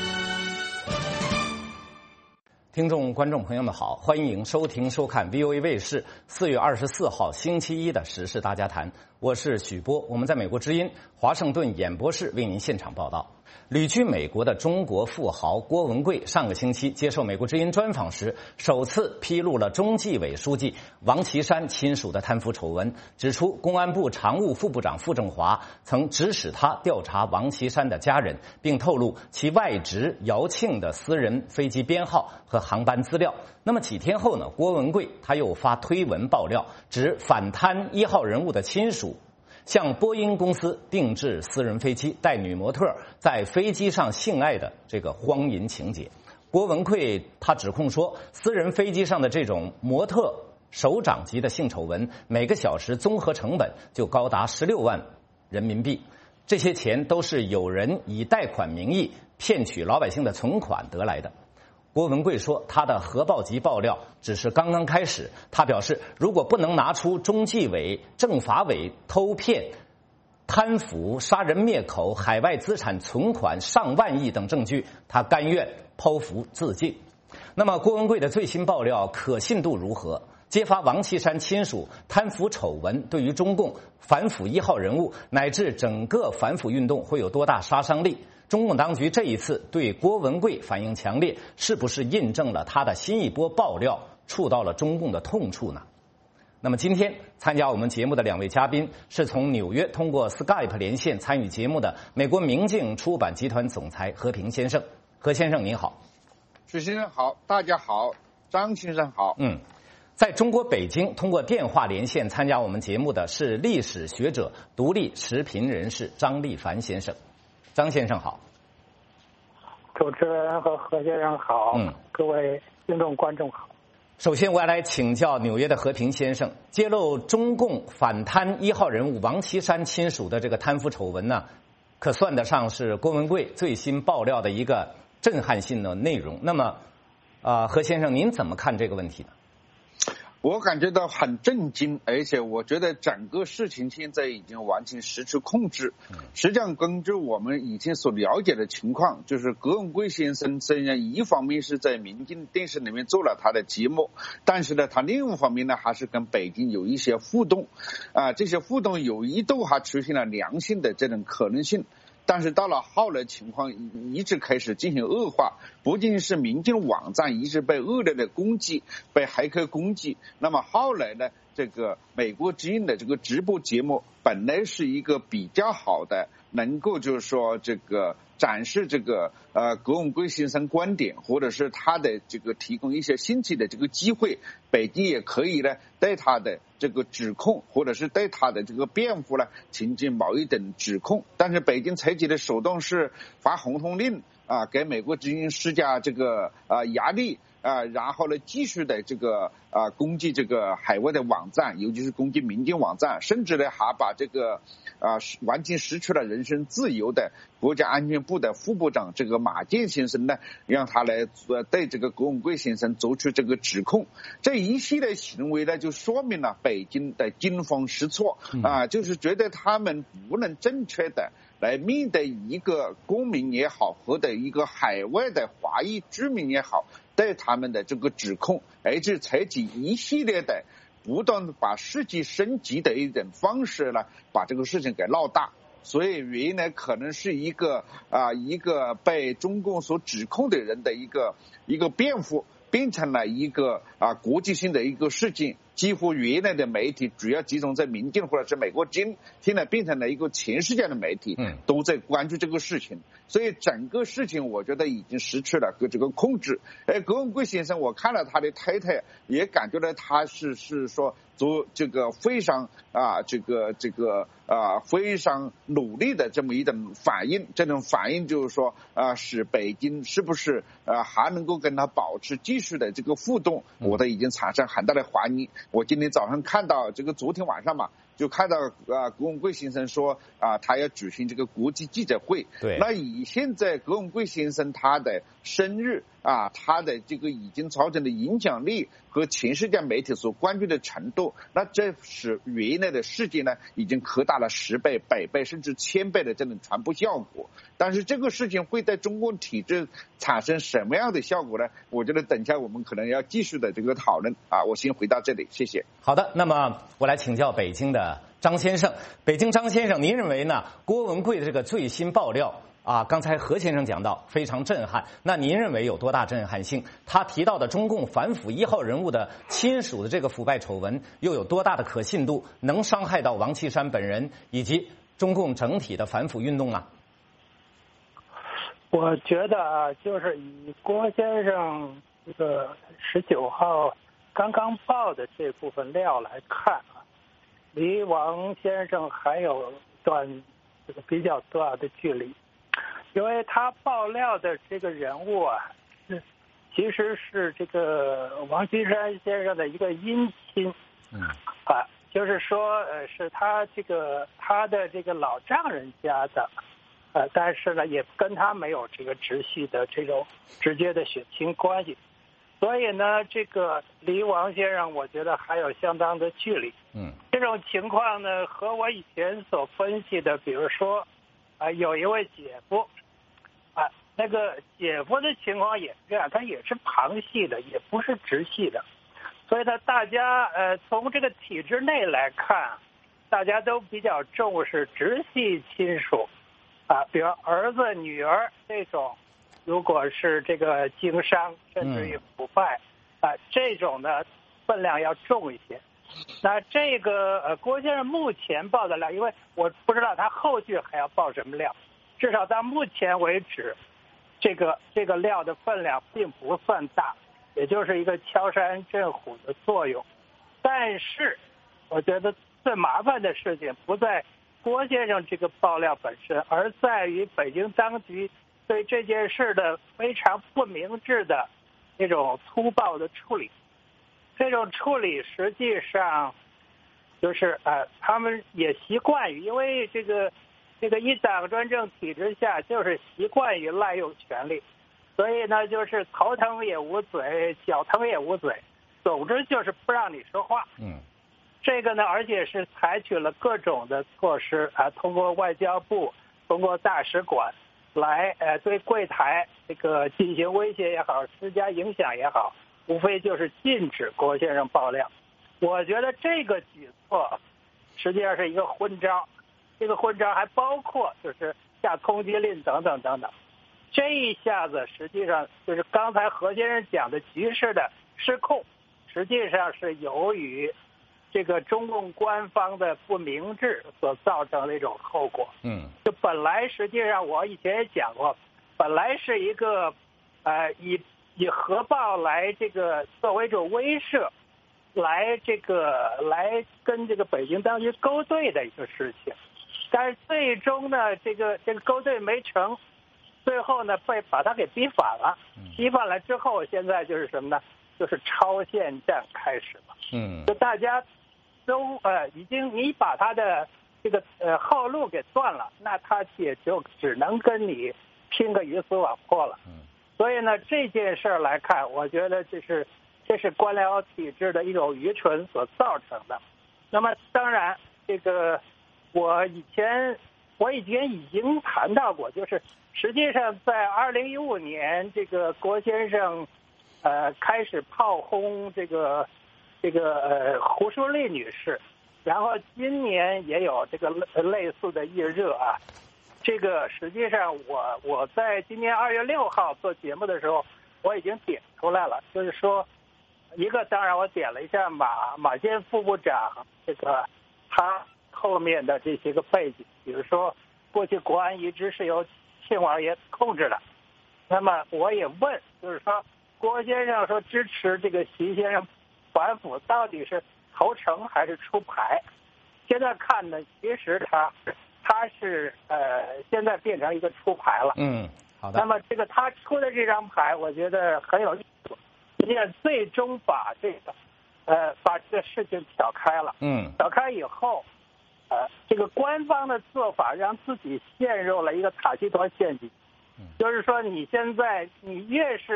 听众、观众朋友们好，欢迎收听、收看 V O A 卫视四月二十四号星期一的时事大家谈，我是许波，我们在美国之音华盛顿演播室为您现场报道。旅居美国的中国富豪郭文贵上个星期接受美国之音专访时，首次披露了中纪委书记王岐山亲属的贪腐丑闻，指出公安部常务副部长傅政华曾指使他调查王岐山的家人，并透露其外侄姚庆的私人飞机编号和航班资料。那么几天后呢，郭文贵他又发推文爆料，指反贪一号人物的亲属向波音公司定制私人飞机，带女模特在飞机上性爱的这个荒淫情节。郭文贵他指控说，私人飞机上的这种模特首长级的性丑闻，每个小时综合成本就高达十六万人民币，这些钱都是有人以贷款名义骗取老百姓的存款得来的。郭文贵说，他的核爆级爆料只是刚刚开始。他表示，如果不能拿出中纪委、政法委偷骗、贪腐、杀人灭口、海外资产存款上万亿等证据，他甘愿剖腹自尽。那么，郭文贵的最新爆料可信度如何？揭发王岐山亲属贪腐丑闻对于中共反腐一号人物乃至整个反腐运动会有多大杀伤力？中共当局这一次对郭文贵反应强烈，是不是印证了他的新一波爆料触到了中共的痛处呢？那么今天参加我们节目的两位嘉宾是从纽约通过 Skype 连线参与节目的美国明镜出版集团总裁何平先生。何先生您好。 许先生好，大家好，张先生好。 嗯，在中国北京通过电话连线参加我们节目的是历史学者、独立时评人士张立凡先生。张先生好。 主持人和何先生好。嗯，各位听众观众好。 首先我要来请教纽约的和平先生，揭露中共反贪一号人物王岐山亲属的这个贪腐丑闻呢，可算得上是郭文贵最新爆料的一个震撼性的内容。那么啊、呃，何先生您怎么看这个问题呢？ 我感觉到很震惊，而且我觉得整个事情现在已经完全失去控制。实际上根据我们以前所了解的情况，就是郭文贵先生虽然一方面是在民进电视里面做了他的节目，但是呢他另一方面呢还是跟北京有一些互动啊，这些互动有一度还出现了良性的这种可能性。但是到了后来情况一直开始进行恶化，不仅是民进网站一直被恶劣的攻击，被黑客攻击，那么后来呢这个美国之音的这个直播节目本来是一个比较好的，能够就是说这个展示这个呃郭文贵先生观点，或者是他的这个提供一些新奇的这个机会，北京也可以呢对他的这个指控或者是对他的这个辩护呢进行某一种指控。但是北京采取的手段是发红通令啊，给美国之音施加这个啊压力啊，然后呢继续的这个啊攻击这个海外的网站，尤其是攻击民间网站，甚至呢还把这个啊完全失去了人身自由的国家安全部的副部长这个马建先生呢，让他来对这个郭文贵先生做出这个指控。这一系列行为呢，就说明了北京的惊慌失措啊，就是觉得他们不能正确的来面对一个公民也好，或者一个海外的华裔居民也好，对他们的这个指控，而是采取一系列的不断把事情升级的一种方式呢，把这个事情给闹大。所以原来可能是一个啊、呃、一个被中共所指控的人的一个一个辩护，变成了一个啊、呃、国际性的一个事件。几乎原来的媒体主要集中在民进或者是美国之音，现在变成了一个全世界的媒体都在关注这个事情，所以整个事情我觉得已经失去了这个控制。而郭文贵先生，我看了他的太太，也感觉到他是是说做这个非常啊这个这个啊非常努力的这么一种反应，这种反应就是说啊使北京是不是啊还能够跟他保持继续的这个互动，我都已经产生很大的怀疑。我今天早上看到这个，昨天晚上嘛，就看到啊，郭文贵先生说啊，他要举行这个国际记者会。对。那以现在郭文贵先生他的生日啊，他的这个已经造成的影响力和全世界媒体所关注的程度，那这是原来的事件呢，已经扩大了十倍、百倍甚至千倍的这种传播效果。但是这个事情会在中共体制产生什么样的效果呢？我觉得等一下我们可能要继续的这个讨论啊。我先回到这里，谢谢。 好的，那么我来请教北京的张先生。北京张先生，您认为呢？郭文贵的这个最新爆料啊，刚才何先生讲到非常震撼，那您认为有多大震撼性？他提到的中共反腐一号人物的亲属的这个腐败丑闻又有多大的可信度？能伤害到王岐山本人以及中共整体的反腐运动呢？ 我觉得啊，就是以郭先生这个十九号刚刚爆的这部分料来看啊，离王先生还有一段这个比较大的距离。因为他爆料的这个人物啊，是其实是这个王岐山先生的一个姻亲，嗯，啊，就是说呃是他这个他的这个老丈人家的，呃，但是呢也跟他没有这个直系的这种直接的血亲关系，所以呢这个离王先生我觉得还有相当的距离。嗯，这种情况呢和我以前所分析的，比如说啊、呃、有一位姐夫。啊，那个姐夫的情况也是这样，他也是旁系的，也不是直系的，所以呢，大家呃从这个体制内来看，大家都比较重视直系亲属，啊，比如儿子、女儿这种，如果是这个经商甚至于腐败，啊，这种呢分量要重一些。那这个呃郭先生目前报的料，因为我不知道他后续还要报什么料。至少到目前为止，这个这个料的分量并不算大，也就是一个敲山震虎的作用。但是，我觉得最麻烦的事情不在郭先生这个爆料本身，而在于北京当局对这件事的非常不明智的那种粗暴的处理。这种处理实际上就是呃，他们也习惯于，因为这个。这个一党专政体制下，就是习惯于滥用权力，所以呢，就是头疼也无嘴，脚疼也无嘴，总之就是不让你说话。嗯，这个呢，而且是采取了各种的措施啊，通过外交部，通过大使馆来呃对柜台这个进行威胁也好，施加影响也好，无非就是禁止郭先生爆料。我觉得这个举措实际上是一个昏招。这个混招还包括就是下通缉令等等等等，这一下子实际上就是刚才何先生讲的局势的失控，实际上是由于这个中共官方的不明智所造成的一种后果。嗯，就本来实际上我以前也讲过，本来是一个呃以以核爆来这个作为一种威慑，来这个来跟这个北京当局勾兑的一个事情。但是最终呢，这个这个勾兑没成，最后呢被把他给逼反了。逼反了之后，现在就是什么呢？就是超限战开始了。嗯，就大家都呃已经你把他的这个呃后路给断了，那他也就只能跟你拼个鱼死网破了。嗯，所以呢这件事来看，我觉得这是这是官僚体制的一种愚蠢所造成的。那么当然这个。我以前我以前已经谈到过，就是实际上在二零一五年，这个郭先生呃开始炮轰这个这个呃胡淑丽女士，然后今年也有这个类似的预热啊。这个实际上我我在今年二月六号做节目的时候，我已经点出来了，就是说一个当然我点了一下马马建副部长这个他。后面的这些个背景，比如说过去国安一直是由庆王爷控制的，那么我也问，就是说郭先生说支持这个习先生反腐，到底是投诚还是出牌？现在看呢，其实他他是呃现在变成一个出牌了。嗯，好的。那么这个他出的这张牌，我觉得很有意思，实际上最终把这个呃把这个事情挑开了。嗯，挑开以后。呃，这个官方的做法让自己陷入了一个塔西佗陷阱，就是说你现在你越是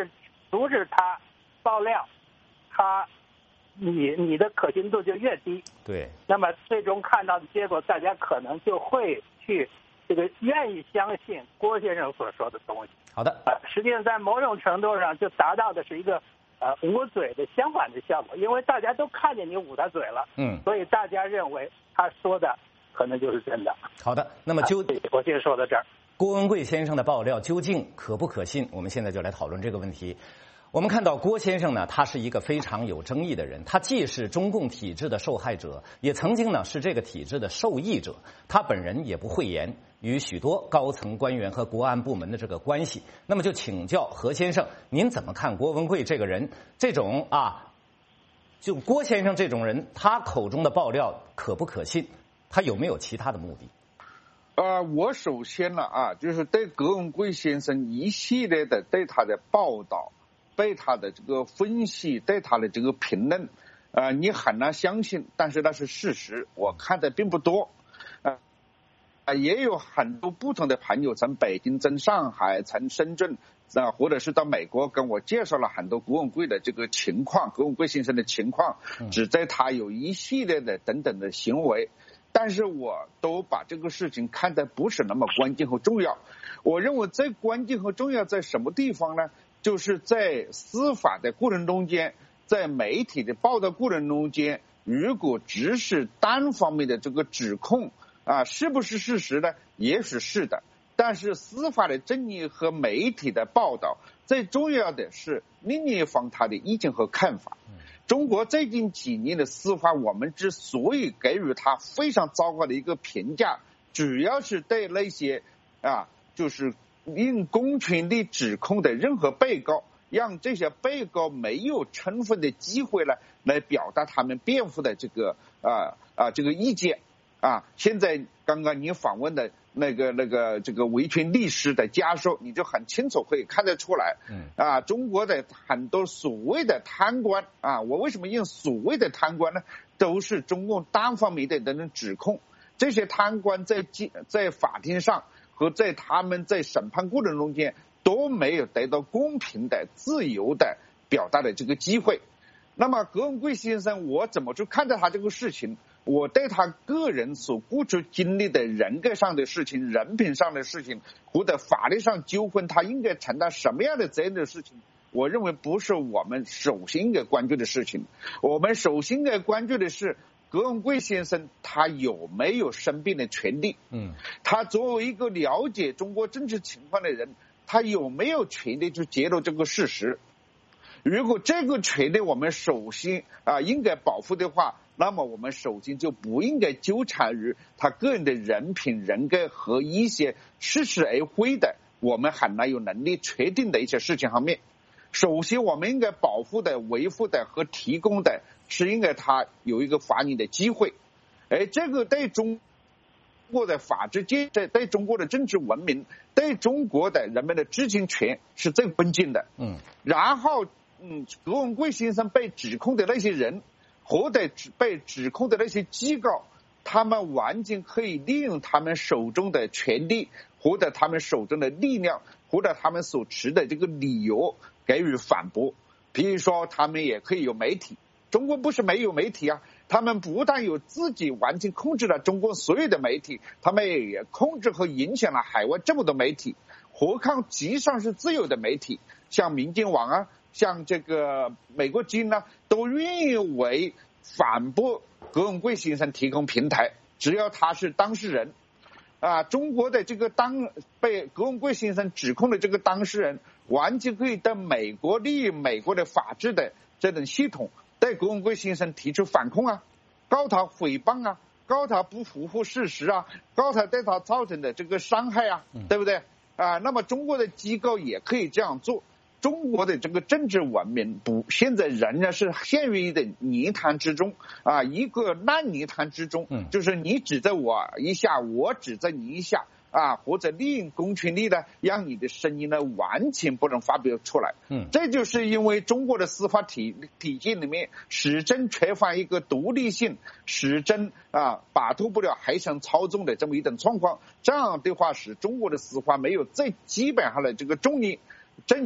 阻止他爆料，他你你的可信度就越低。 对。 那么最终看到的结果，大家可能就会去这个愿意相信郭先生所说的东西。 好的。 呃，实际上在某种程度上就达到的是一个呃捂嘴的相反的效果，因为大家都看见你捂他嘴了， 嗯， 所以大家认为他说的可能就是真的。 好的，那么就、 啊、我先说到这儿。 郭文贵先生的爆料究竟可不可信？我们现在就来讨论这个问题。我们看到郭先生呢，他是一个非常有争议的人，他既是中共体制的受害者，也曾经呢是这个体制的受益者。他本人也不讳言与许多高层官员和国安部门的这个关系。那么就请教何先生，您怎么看郭文贵这个人？这种啊，就郭先生这种人，他口中的爆料可不可信？他有没有其他的目的？ 呃，我首先呢啊，就是对葛文贵先生一系列的对他的报道、对他的这个分析、对他的这个评论，呃，你很难相信，但是那是事实，我看的并不多。呃，也有很多不同的朋友从北京、从上海、从深圳啊，或者是到美国跟我介绍了很多郭文贵的这个情况，郭文贵先生的情况，指责他有一系列的等等的行为。但是我都把这个事情看得不是那么关键和重要。我认为最关键和重要在什么地方呢？就是在司法的过程中间，在媒体的报道过程中间，如果只是单方面的这个指控啊，是不是事实呢？也许是的。但是司法的正义和媒体的报道，最重要的是另一方他的意见和看法。中国最近几年的司法，我们之所以给予他非常糟糕的一个评价，主要是对那些啊，就是用公权力指控的任何被告，让这些被告没有充分的机会呢，来表达他们辩护的这个啊啊这个意见啊。现在刚刚你访问的那个那个这个维权律师的家属，你就很清楚可以看得出来，啊，中国的很多所谓的贪官啊，我为什么用所谓的贪官呢？都是中共单方面的那种指控，这些贪官在在法庭上和在他们在审判过程中间都没有得到公平的、自由的表达的这个机会。那么葛文贵先生，我怎么去看待他这个事情？我对他个人所付出经历的人格上的事情、人品上的事情，或者法律上纠纷，他应该承担什么样的责任的事情，我认为不是我们首先应该关注的事情。我们首先应该关注的是葛文贵先生他有没有申辩的权利。嗯，他作为一个了解中国政治情况的人，他有没有权利去揭露这个事实？如果这个权利我们首先啊应该保护的话，那么我们首先就不应该纠缠于他个人的人品、人格和一些似是而非的我们很难有能力确定的一些事情方面。首先我们应该保护的、维护的和提供的是应该他有一个发言的机会，而这个对中国的法治界、对中国的政治文明、对中国的人们的知情权是最关键的。嗯，然后嗯，葛文贵先生被指控的那些人或者被指控的那些机构，他们完全可以利用他们手中的权力，或者他们手中的力量，或者他们所持的这个理由给予反驳。比如说他们也可以有媒体，中国不是没有媒体啊，他们不但有自己完全控制了中国所有的媒体，他们也控制和影响了海外这么多媒体，何况即算是自由的媒体，像民进网啊，像这个美国之音呢，都愿意为反驳葛文贵先生提供平台，只要他是当事人啊。中国的这个当被葛文贵先生指控的这个当事人，完全可以对美国利用美国的法治的这种系统，对葛文贵先生提出反控啊，告他诽谤啊，告他不符合事实啊，告他对他造成的这个伤害啊，对不对啊？那么中国的机构也可以这样做。中国的这个政治文明不，现在仍然是陷于的泥潭之中啊，一个烂泥潭之中。嗯，就是你指责我一下，我指责你一下啊，或者利用公权力呢，让你的声音呢完全不能发表出来。嗯，这就是因为中国的司法体体系里面始终缺乏一个独立性，始终啊摆脱不了海上操纵的这么一种状况。这样的话，使中国的司法没有最基本上的这个正义正义。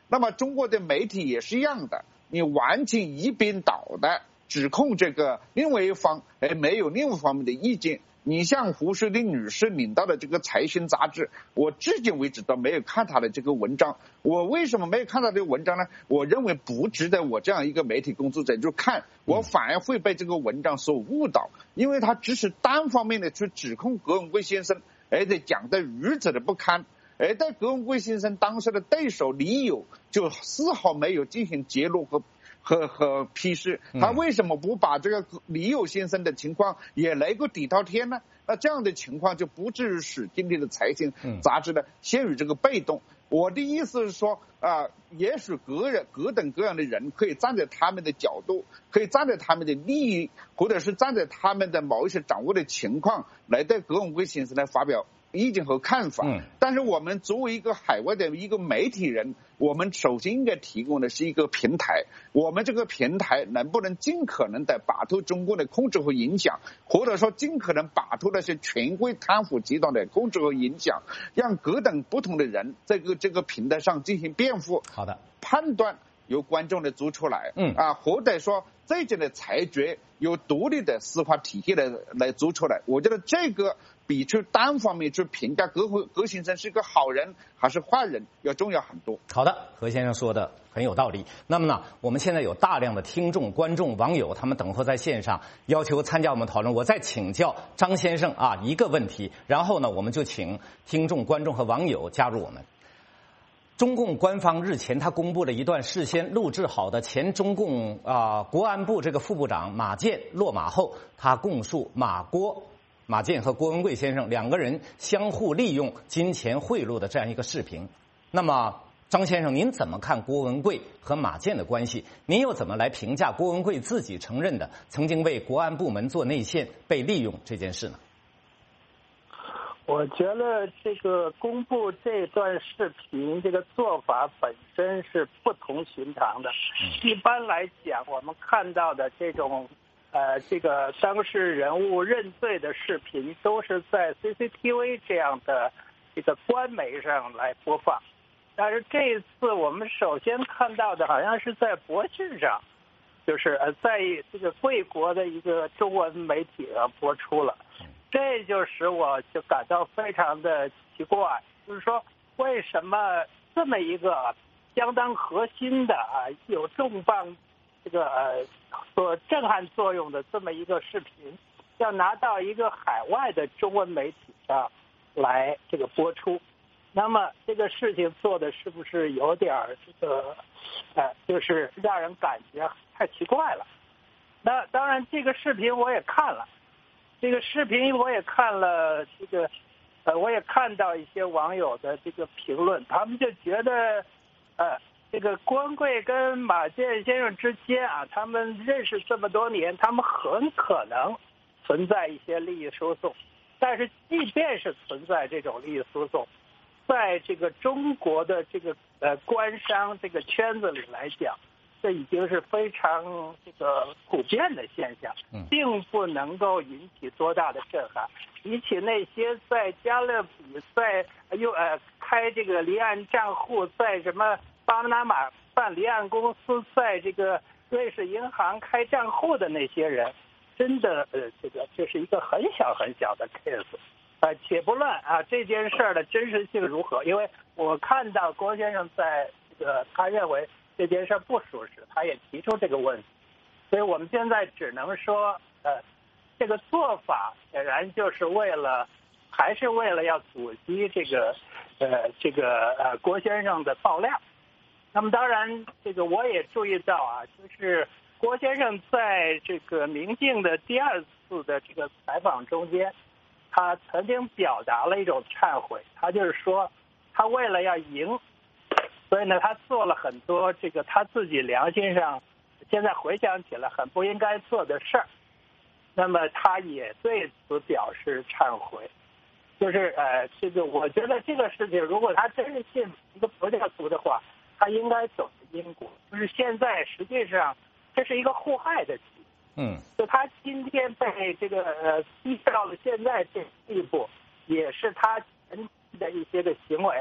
那么中国的媒体也是一样的，你完全一边倒的指控这个另外一方，哎，没有另外一方面的意见。你像胡适林女士领到的这个财新杂志，我至今为止都没有看她的这个文章。我为什么没有看到这个文章呢？我认为不值得我这样一个媒体工作者就看，我反而会被这个文章所误导，因为他只是单方面的去指控葛文贵先生，而且讲得如此的不堪。而在葛文贵先生当时的对手李友就丝毫没有进行揭露和和和批示，他为什么不把这个李友先生的情况也来个底套天呢？那这样的情况就不至于使今天的财经杂志呢陷于这个被动。我的意思是说啊、呃，也许各人各等各样的人可以站在他们的角度，可以站在他们的利益，或者是站在他们的某一些掌握的情况来对葛文贵先生来发表意见和看法。嗯，但是我们作为一个海外的一个媒体人，我们首先应该提供的是一个平台。我们这个平台能不能尽可能的摆脱中国的控制和影响，或者说尽可能摆脱那些权贵贪腐集团的控制和影响，让各等不同的人在这个这个平台上进行辩护。 好的， 判断由观众来做出来。嗯啊，或者说这种的裁决由独立的司法体系来来做出来。我觉得这个比去单方面去评价葛葛先生是个好人还是坏人要重要很多。 好的，何先生说的很有道理。那么呢，我们现在有大量的听众、观众、网友，他们等候在线上，要求参加我们讨论。我再请教张先生啊一个问题，然后呢，我们就请听众、观众和网友加入我们。中共官方日前他公布了一段事先录制好的前中共啊、呃、国安部这个副部长马建落马后，他供述马郭马建和郭文贵先生两个人相互利用金钱贿赂的这样一个视频。那么张先生，您怎么看郭文贵和马建的关系？您又怎么来评价郭文贵自己承认的曾经为国安部门做内线被利用这件事呢？ 我觉得这个公布这段视频这个做法本身是不同寻常的。一般来讲，我们看到的这种呃这个当事人物认罪的视频，都是在 C C T V 这样的这个官媒上来播放。但是这一次我们首先看到的好像是在博讯上，就是呃在这个贵国的一个中文媒体上播出了。这就使我就感到非常的奇怪，就是说为什么这么一个相当核心的啊有重磅这个呃所震撼作用的这么一个视频，要拿到一个海外的中文媒体上来这个播出？那么这个事情做的是不是有点这个呃就是让人感觉太奇怪了？那当然这个视频我也看了。这个视频我也看了，这个，呃，我也看到一些网友的这个评论，他们就觉得，呃，这个郭文贵跟马建先生之间啊，他们认识这么多年，他们很可能存在一些利益输送，但是即便是存在这种利益输送，在这个中国的这个呃官商这个圈子里来讲，这已经是非常这个普遍的现象，并不能够引起多大的震撼。比起那些在加勒比、在又呃开这个离岸账户，在什么巴拿马办离岸公司，在这个瑞士银行开账户的那些人，真的呃这个这是一个很小很小的 case。呃，且不论啊这件事儿的真实性如何，因为我看到郭先生在这个他认为这件事不属实，他也提出这个问题，所以我们现在只能说，呃，这个做法显然就是为了，还是为了要阻击这个，呃，这个呃郭先生的爆料。那么当然，这个我也注意到啊，就是郭先生在这个明镜的第二次的这个采访中间，他曾经表达了一种忏悔，他就是说，他为了要赢。所以呢，他做了很多这个他自己良心上现在回想起来很不应该做的事儿。那么他也对此表示忏悔，就是呃，这个我觉得这个事情，如果他真是信一个佛教徒的话，他应该走因果。就是现在实际上这是一个互害的局。 嗯， 就他今天被这个呃逼到了现在这地步，也是他前期的一些个行为。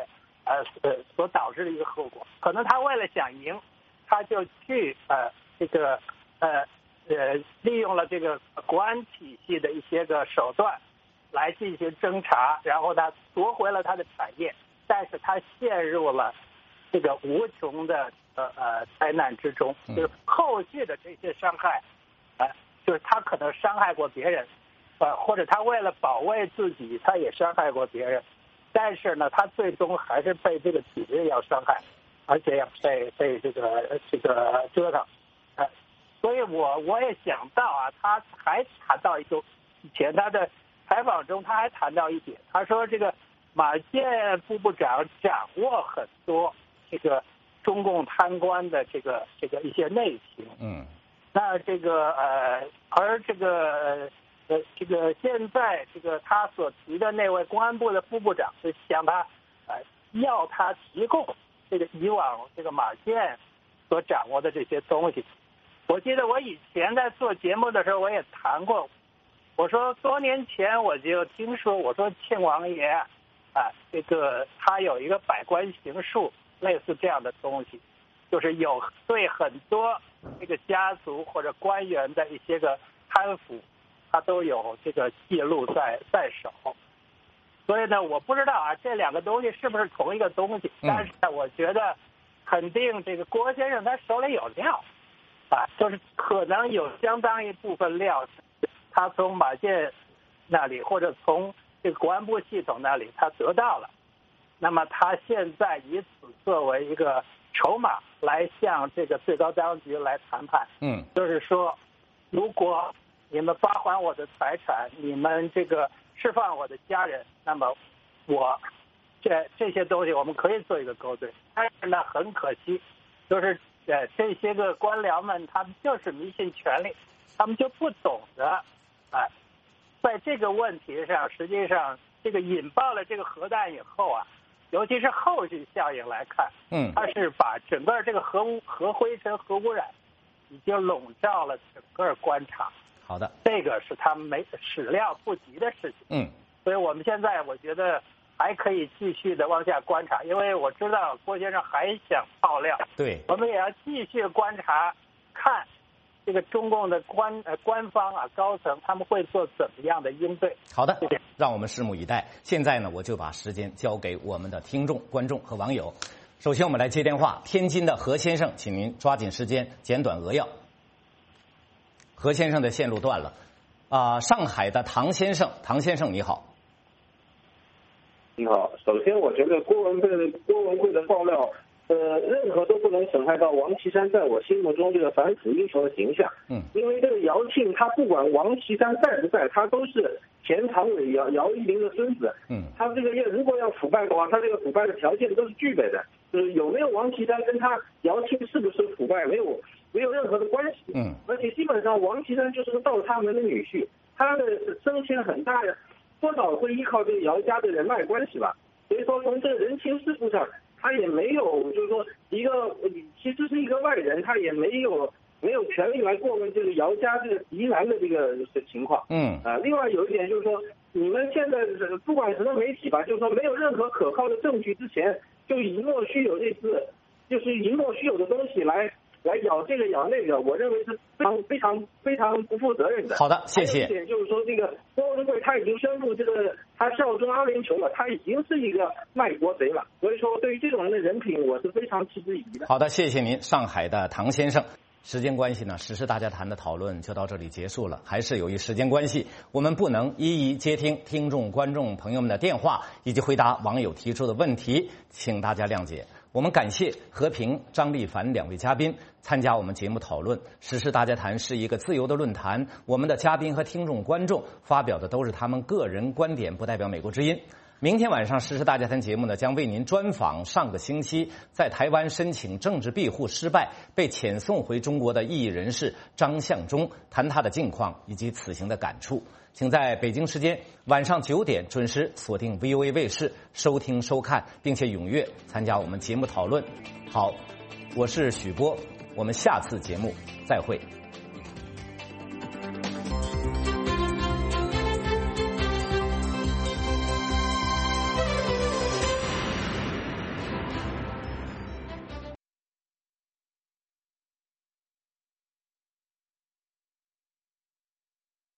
呃呃所导致的一个后果。可能他为了想赢，他就去呃这个呃呃利用了这个国安体系的一些个手段来进行侦查，然后他夺回了他的产业，但是他陷入了这个无穷的呃呃灾难之中，就是后续的这些伤害，呃，就是他可能伤害过别人，呃，或者他为了保卫自己，他也伤害过别人，但是呢，他最终还是被这个体制要伤害，而且要被被这个这个折腾，呃，所以我我也想到啊，他还谈到一个以前他的采访中他还谈到一点，他说这个马建副部长掌握很多这个中共贪官的这个这个一些内情， 嗯， 那这个呃，而这个呃这个现在这个他所提的那位公安部的副部长是向他呃要他提供这个以往这个马建所掌握的这些东西。我记得我以前在做节目的时候我也谈过，我说多年前我就听说，我说庆王爷啊，这个他有一个百官行术，类似这样的东西，就是有对很多这个家族或者官员的一些个贪腐，他都有这个记录在在手。所以呢，我不知道啊，这两个东西是不是同一个东西？但是呢，我觉得肯定这个郭先生他手里有料，啊，就是可能有相当一部分料，他从马建那里或者从这个国安部系统那里他得到了。那么他现在以此作为一个筹码来向这个最高当局来谈判， 嗯， 就是说，如果你们发还我的财产，你们这个释放我的家人，那么我这这些东西我们可以做一个勾兑。但是呢，很可惜，就是呃这些个官僚们他们就是迷信权力，他们就不懂得啊、呃，在这个问题上，实际上这个引爆了这个核弹以后啊。尤其是后续效应来看， 嗯， 它是把整个这个核污、核灰尘、核污染已经笼罩了整个官场。 好的， 这个是他们没始料不及的事情。 嗯， 所以我们现在我觉得还可以继续的往下观察，因为我知道郭先生还想爆料。 对， 我们也要继续观察，看这个中共的官呃官方啊高层他们会做怎么样的应对。 好的，让我们拭目以待。现在呢，我就把时间交给我们的听众、观众和网友。首先，我们来接电话。天津的何先生，请您抓紧时间，简短扼要。何先生的线路断了。啊、呃，上海的唐先生，唐先生你好。 你好，首先我觉得郭文贵的郭文贵的爆料。呃，任何都不能损害到王岐山在我心目中这个反腐英雄的形象。 嗯， 因为这个姚庆他不管王岐山在不在，他都是前常委姚姚依林的孙子。 嗯， 他这个要如果要腐败的话，他这个腐败的条件都是具备的。就是有没有王岐山跟他姚庆是不是腐败没有没有任何的关系。 嗯， 而且基本上王岐山就是个倒插门的女婿，他的升迁很大的多少会依靠这个姚家的人脉关系吧。所以说从这个人情世故上。他也没有，就是说一个其实是一个外人，他也没有没有权利来过问这个姚家这个疑难的这个情况。 嗯啊，另外有一点就是说，你们现在不管什么媒体吧，就是说没有任何可靠的证据之前，就以莫须有这次，就是以莫须有的东西来来咬这个咬那个，我认为是非常非常非常不负责任的。 好的，谢谢。 还有一点就是说，这个郭文贵他已经宣布这个他效忠阿联酋了，他已经是一个卖国贼了。所以说，对于这种人的人品，我是非常嗤之以鼻的。 好的，谢谢您，上海的唐先生。时间关系呢，时事大家谈的讨论就到这里结束了。还是由于时间关系，我们不能一一接听听众、观众朋友们的电话以及回答网友提出的问题，请大家谅解。我们感谢和平、张立凡两位嘉宾参加我们节目讨论。时事大家谈是一个自由的论坛，我们的嘉宾和听众、观众发表的都是他们个人观点，不代表美国之音。明天晚上时事大家谈节目呢，将为您专访上个星期在台湾申请政治庇护失败被遣送回中国的异议人士张向忠，谈他的近况以及此行的感触。请在北京时间晚上九点准时锁定 V O A 卫视收听收看，并且踊跃参加我们节目讨论。好，我是许波，我们下次节目再会。